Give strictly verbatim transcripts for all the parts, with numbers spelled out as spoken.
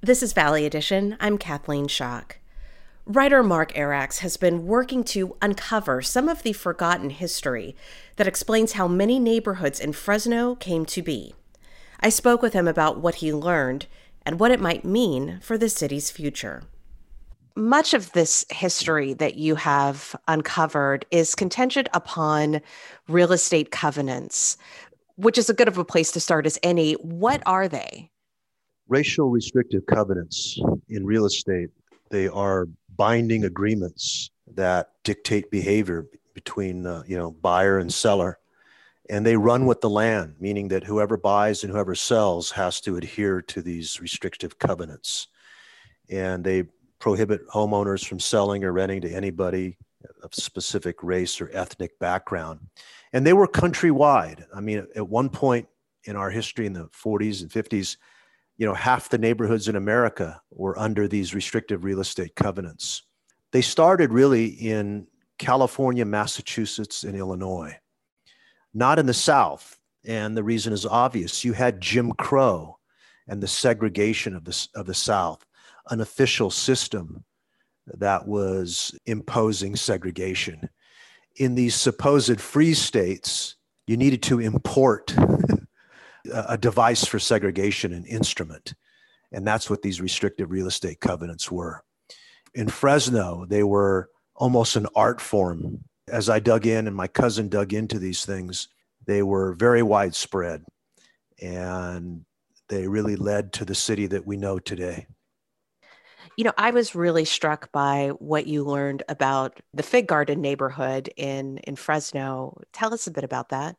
This is Valley Edition. I'm Kathleen Schock. Writer Mark Arax has been working to uncover some of the forgotten history that explains how many neighborhoods in Fresno came to be. I spoke with him about what he learned and what it might mean for the city's future. Much of this history that you have uncovered is contingent upon real estate covenants, which is as good of a place to start as any. What are they? Racial restrictive covenants in real estate, they are binding agreements that dictate behavior between uh, you know buyer and seller, and they run with the land, meaning that whoever buys and whoever sells has to adhere to these restrictive covenants. And they prohibit homeowners from selling or renting to anybody of specific race or ethnic background. And they were countrywide. I mean, at one point in our history in the forties and fifties, you know, half the neighborhoods in America were under these restrictive real estate covenants. They started really in California, Massachusetts, and Illinois, not in the South. And the reason is obvious. You had Jim Crow and the segregation of the, of the South, an official system that was imposing segregation. In these supposed free states, you needed to import a device for segregation, an instrument. And that's what these restrictive real estate covenants were. In Fresno, they were almost an art form. As I dug in and my cousin dug into these things, they were very widespread. And they really led to the city that we know today. You know, I was really struck by what you learned about the Fig Garden neighborhood in, in Fresno. Tell us a bit about that.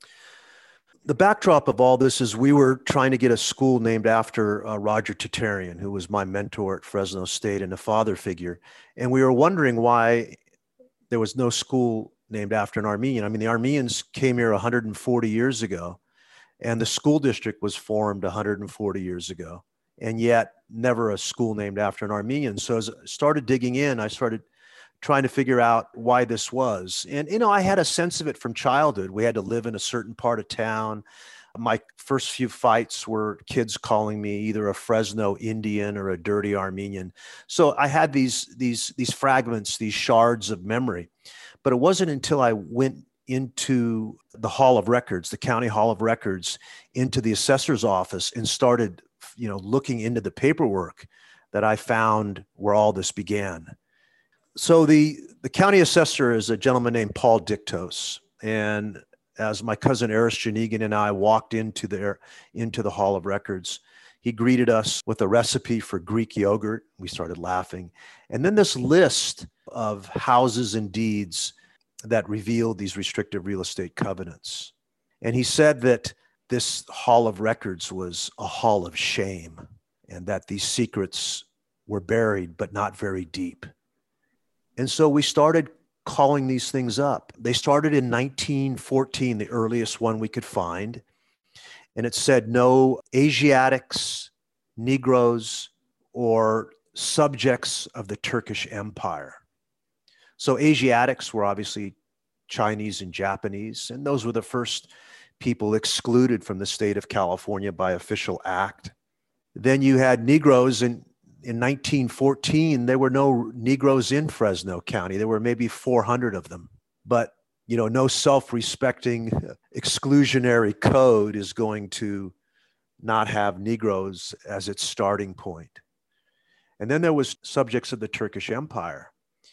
The backdrop of all this is we were trying to get a school named after uh, Roger Tatarian, who was my mentor at Fresno State and a father figure. And we were wondering why there was no school named after an Armenian. I mean, the Armenians came here one hundred forty years ago, and the school district was formed one hundred forty years ago, and yet never a school named after an Armenian. So as I started digging in, I started trying to figure out why this was. And, you know, I had a sense of it from childhood. We had to live in a certain part of town. My first few fights were kids calling me either a Fresno Indian or a dirty Armenian. So I had these, these, these fragments, these shards of memory. But it wasn't until I went into the Hall of Records, the County Hall of Records, into the assessor's office and started, you know, looking into the paperwork that I found where all this began. So the, the county assessor is a gentleman named Paul Dictos. And as my cousin Eris Janigan and I walked into the, into the Hall of Records, he greeted us with a recipe for Greek yogurt. We started laughing. And then this list of houses and deeds that revealed these restrictive real estate covenants. And he said that this Hall of Records was a hall of shame and that these secrets were buried, but not very deep. And so we started calling these things up. They started in nineteen fourteen, the earliest one we could find. And it said no Asiatics, Negroes, or subjects of the Turkish Empire. So Asiatics were obviously Chinese and Japanese, and those were the first people excluded from the state of California by official act. Then you had Negroes, and in nineteen fourteen, there were no Negroes in Fresno County. There were maybe four hundred of them, but you know, no self-respecting exclusionary code is going to not have Negroes as its starting point. And then there was subjects of the Turkish Empire.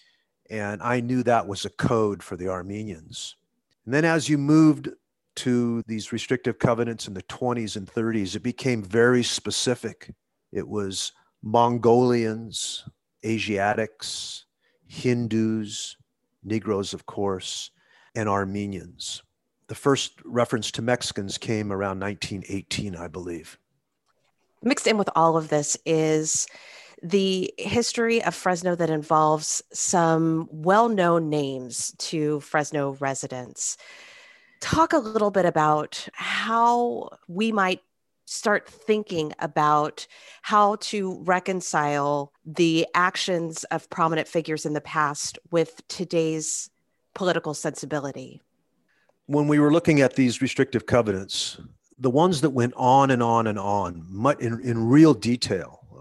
And I knew that was a code for the Armenians. And then as you moved to these restrictive covenants in the twenties and thirties, it became very specific. It was Mongolians, Asiatics, Hindus, Negroes, of course, and Armenians. The first reference to Mexicans came around nineteen eighteen, I believe. Mixed in with all of this is the history of Fresno that involves some well-known names to Fresno residents. Talk a little bit about how we might start thinking about how to reconcile the actions of prominent figures in the past with today's political sensibility. When we were looking at these restrictive covenants, the ones that went on and on and on in, in real detail,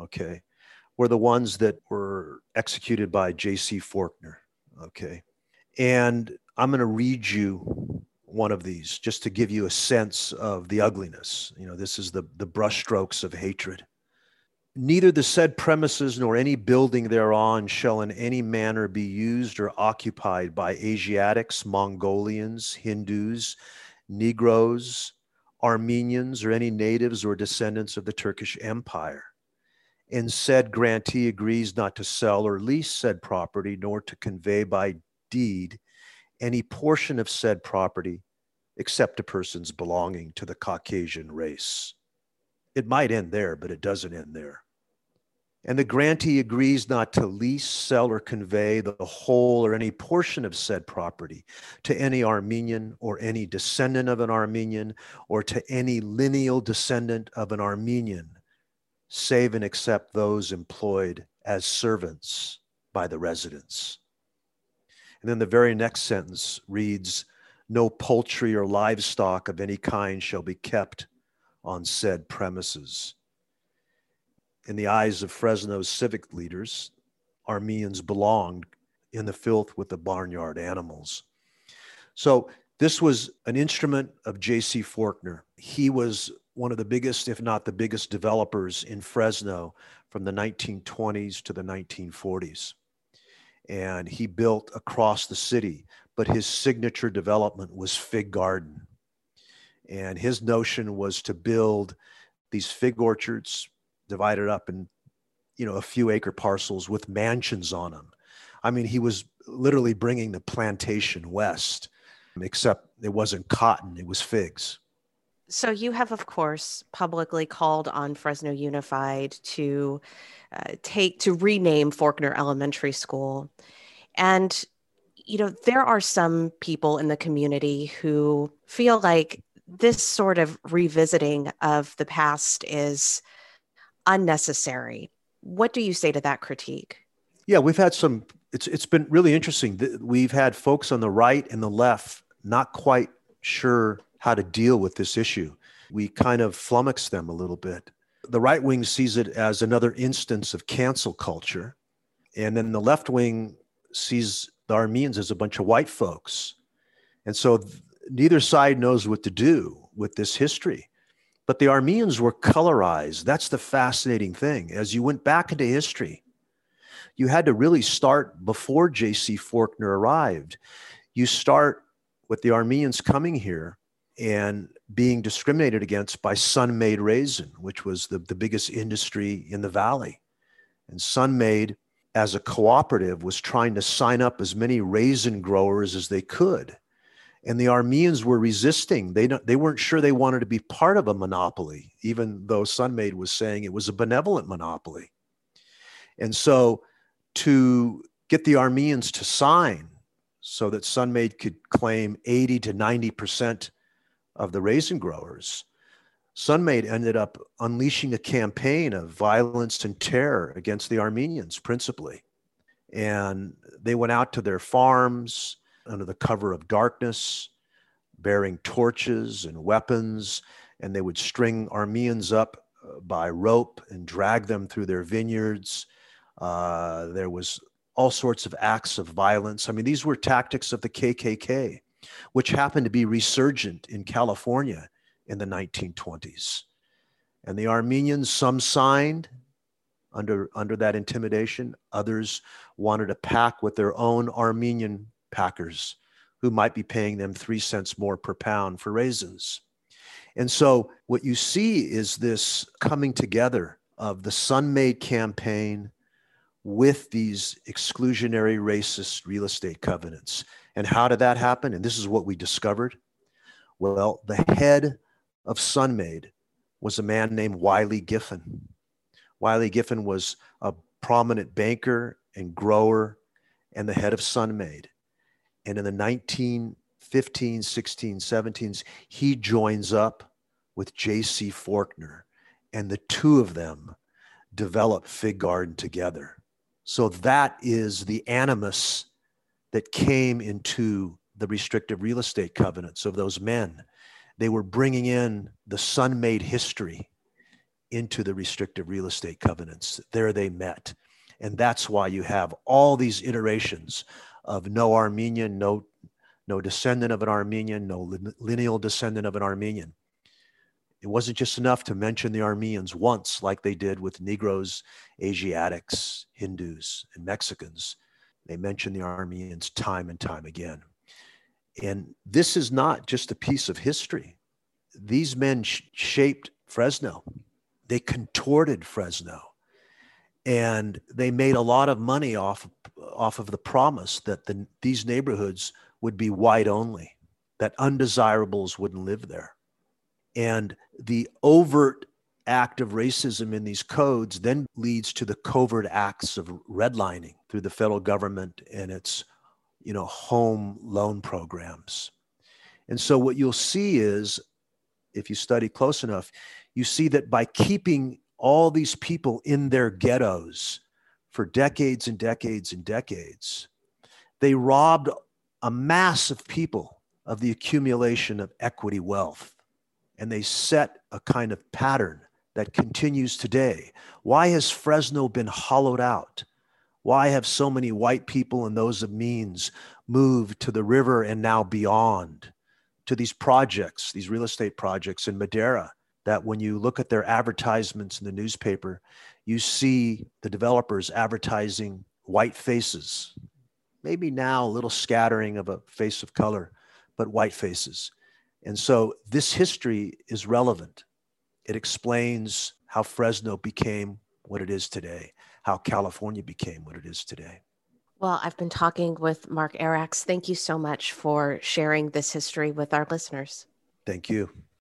okay, were the ones that were executed by J C. Faulkner, okay? And I'm going to read you one of these just to give you a sense of the ugliness. You know, this is the, the brushstrokes of hatred. Neither the said premises nor any building thereon shall in any manner be used or occupied by Asiatics, Mongolians, Hindus, Negroes, Armenians, or any natives or descendants of the Turkish Empire. And said grantee agrees not to sell or lease said property, nor to convey by deed any portion of said property, except to persons belonging to the Caucasian race. It might end there, but it doesn't end there. And the grantee agrees not to lease, sell, or convey the whole or any portion of said property to any Armenian or any descendant of an Armenian or to any lineal descendant of an Armenian, save and except those employed as servants by the residents. And then the very next sentence reads, no poultry or livestock of any kind shall be kept on said premises. In the eyes of Fresno's civic leaders, Armenians belonged in the filth with the barnyard animals. So this was an instrument of J C. Faulkner. He was one of the biggest, if not the biggest, developers in Fresno from the nineteen twenties to the nineteen forties. And he built across the city, but his signature development was Fig Garden. And his notion was to build these fig orchards divided up in, you know, a few acre parcels with mansions on them. I mean, he was literally bringing the plantation west, except it wasn't cotton, it was figs. So you have, of course, publicly called on Fresno Unified to uh, take to rename Faulkner Elementary School. And, you know, there are some people in the community who feel like this sort of revisiting of the past is unnecessary. What do you say to that critique? Yeah, we've had some, it's it's been really interesting. We've had folks on the right and the left not quite sure how to deal with this issue. We kind of flummox them a little bit. The right wing sees it as another instance of cancel culture. And then the left wing sees the Armenians as a bunch of white folks. And so th- neither side knows what to do with this history. But the Armenians were colorized. That's the fascinating thing. As you went back into history, you had to really start before J C. Faulkner arrived. You start with the Armenians coming here and being discriminated against by Sun-Maid Raisin, which was the, the biggest industry in the valley. And Sun-Maid, as a cooperative, was trying to sign up as many raisin growers as they could. And the Armenians were resisting. They, they weren't sure they wanted to be part of a monopoly, even though Sun-Maid was saying it was a benevolent monopoly. And so to get the Armenians to sign so that Sun-Maid could claim eighty to ninety percent of the raisin growers, Sun-Maid ended up unleashing a campaign of violence and terror against the Armenians, principally. And they went out to their farms under the cover of darkness, bearing torches and weapons, and they would string Armenians up by rope and drag them through their vineyards. Uh, there was all sorts of acts of violence. I mean, these were tactics of the K K K, which happened to be resurgent in California in the nineteen twenties. And the Armenians, some signed under, under that intimidation. Others wanted to pack with their own Armenian packers who might be paying them three cents more per pound for raisins. And so what you see is this coming together of the Sun-Maid campaign with these exclusionary racist real estate covenants. And how did that happen? And this is what we discovered. Well, the head of Sun-Maid was a man named Wiley Giffen. Wiley Giffen was a prominent banker and grower and the head of Sun-Maid. And in the nineteen fifteen, sixteen, seventeens, he joins up with J C. Faulkner, and the two of them develop Fig Garden together. So that is the animus that came into the restrictive real estate covenants of those men. They were bringing in the Sun-Maid history into the restrictive real estate covenants. There they met. And that's why you have all these iterations of no Armenian, no, no descendant of an Armenian, no lineal descendant of an Armenian. It wasn't just enough to mention the Armenians once, like they did with Negroes, Asiatics, Hindus, and Mexicans. They mentioned the Armenians time and time again. And this is not just a piece of history. These men sh- shaped Fresno. They contorted Fresno. And they made a lot of money off, off of the promise that the, these neighborhoods would be white only, that undesirables wouldn't live there. And the overt act of racism in these codes then leads to the covert acts of redlining through the federal government and its, you know, home loan programs. And so what you'll see is, if you study close enough, you see that by keeping all these people in their ghettos for decades and decades and decades, they robbed a mass of people of the accumulation of equity wealth. And they set a kind of pattern that continues today. Why has Fresno been hollowed out? Why have so many white people and those of means moved to the river and now beyond, to these projects, these real estate projects in Madera, that when you look at their advertisements in the newspaper, you see the developers advertising white faces, maybe now a little scattering of a face of color, but white faces. And so this history is relevant. It explains how Fresno became what it is today, how California became what it is today. Well, I've been talking with Mark Arax. Thank you so much for sharing this history with our listeners. Thank you.